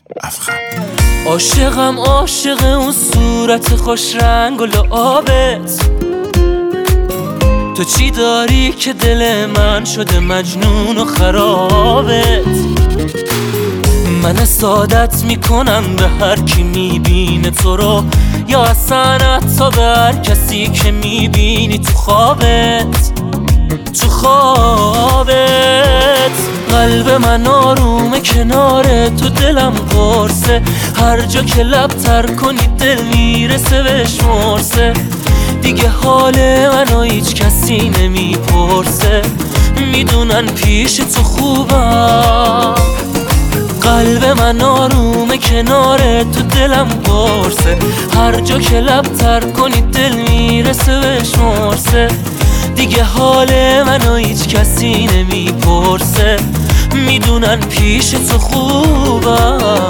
افخم. عاشقم عاشق اون صورت خوش رنگ و لعابت، تو چی داری که دل من شده مجنون و خرابت. من اسادت میکنم به هر کی میبینه تو رو، یا اصلا حتی به هر کسی که میبینی تو خوابت. تو خوابت قلب من آرومه کناره، تو دلم قرصه، هر جا که لب تر کنی دل میرسه بهش مرسه. دیگه حال منو هیچ کسی نمیپرسه، میدونن پیش تو خوبم. قلب من آرومه کناره، تو دلم قرصه، هر جا که لب تر کنی دل میرسه بهش مرسه. دیگه حال منو هیچ کسی نمیپرسه، میدونن پیش تو خوبم.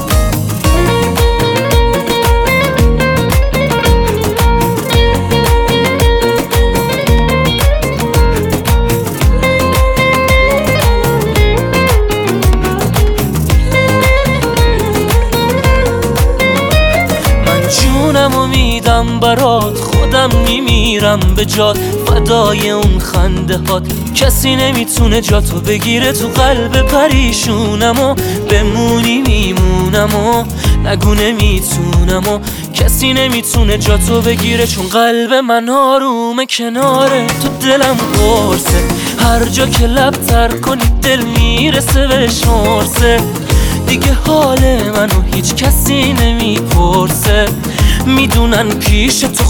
جونمو میدم برات، خودم میمیرم به جات، فدای اون خنده هات. کسی نمیتونه جاتو بگیره تو قلب پریشونم، و بمونی میمونم و نگو نمیتونم، و کسی نمیتونه جاتو بگیره، چون قلب من آرومه کناره، تو دلم قرصه، هر جا که لب تر کنی دل میرسه بهش مرسه. دیگه حال منو هیچ کسی نمیپرسه، میدونن پیش تو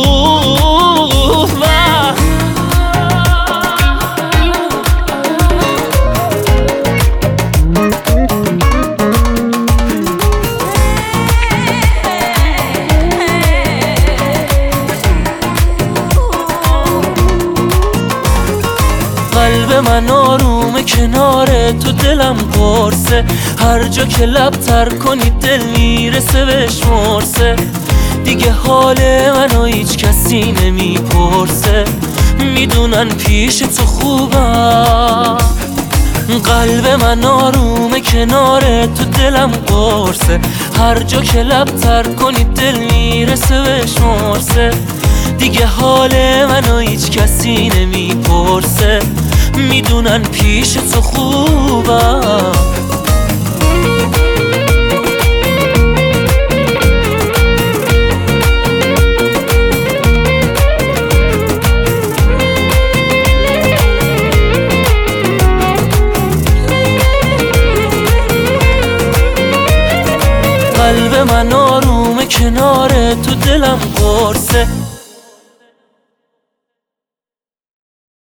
خوبه. قلب من آرومه کناره، تو دلم قرصه، هر جا که لب تر کنی دل میرسه بهش مرسه. دیگه حال منو هیچ کسی نمیپرسه، میدونن پیش تو خوبم. قلب من آرومه کناره، تو دلم قرصه، هر جا که لب تر کنی دل میرسه بهش مرسه. دیگه حال منو هیچ کسی نمیپرسه، میدونن پیش تو خوبم. قلب من آرومه کناره، تو دلم قرصه،